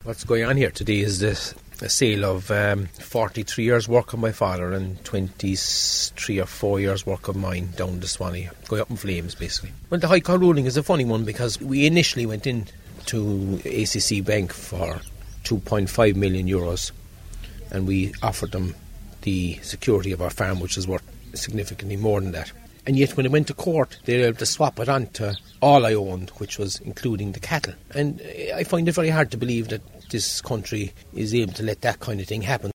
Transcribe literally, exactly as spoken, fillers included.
What's going on here today is this a sale of um, forty-three years work of my father and twenty-three or four years work of mine down the Swanee, going up in flames basically. Well, the High Court ruling is a funny one because we initially went in to A C C Bank for two point five million euros and we offered them the security of our farm, which is worth significantly more than that. And yet when it went to court, they were able to swap it on to all I owned, which was including the cattle. And I find it very hard to believe that this country is able to let that kind of thing happen.